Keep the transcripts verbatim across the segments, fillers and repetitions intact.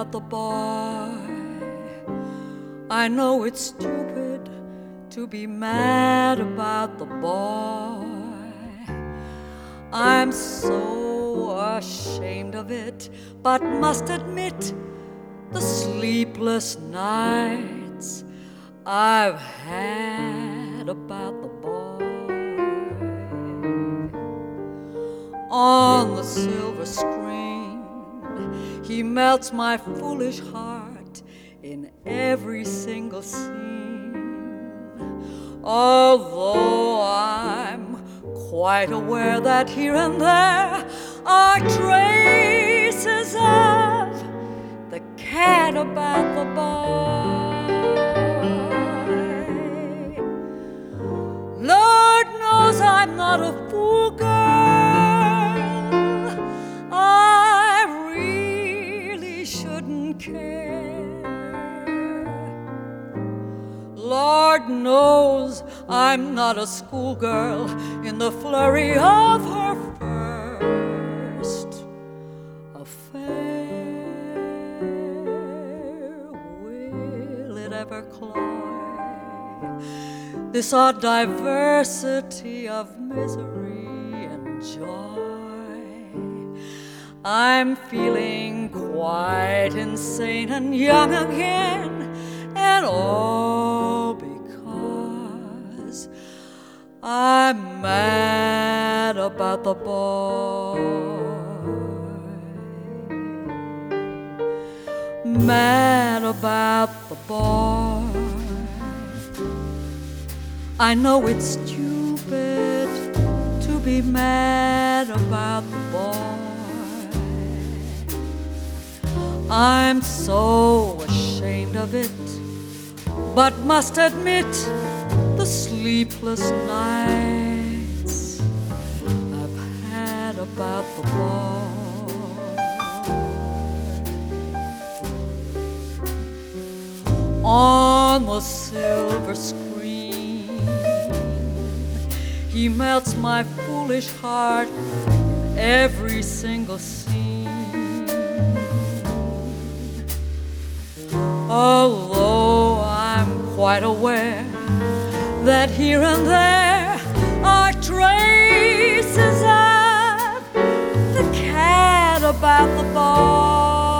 about the boy. I know it's stupid to be mad about the boy. I'm so ashamed of it, but must admit the sleepless nights I've had about the boy. On the silver screen, he melts my foolish heart in every single scene. Although I'm quite aware that here and there are traces of the cat about the boy. Lord knows I'm not a fool girl. I really shouldn't care. Lord knows I'm not a schoolgirl in the flurry of her first affair. Will it ever cloy this odd diversity of misery and joy? I'm feeling quite insane and young again, and all because I'm mad about the boy. Mad about the boy. I know it's stupid to be mad about the boy. I'm so ashamed of it, but must admit the sleepless nights I've had about the boy. On the silver screen, he melts my foolish heart in every single scene. Although I'm quite aware that here and there are traces of the cat about the boy.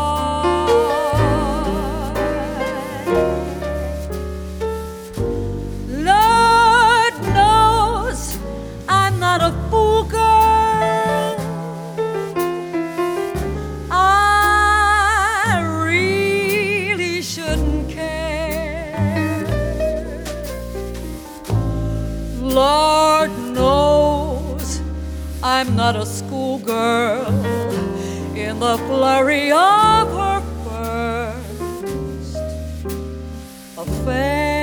Lord knows I'm not a fool girl. I really shouldn't care. Lord knows I'm not a schoolgirl in the flurry of her first affair.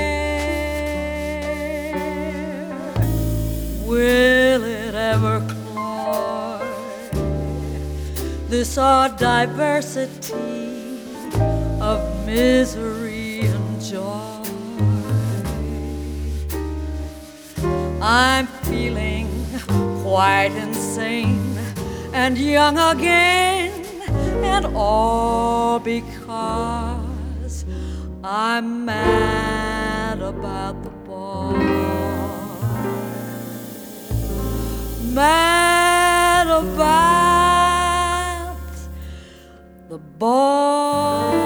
Will it ever cloy this odd diversity of misery and joy? I'm feeling quite insane and young again, and all because I'm mad about the boy. Mad about the boy.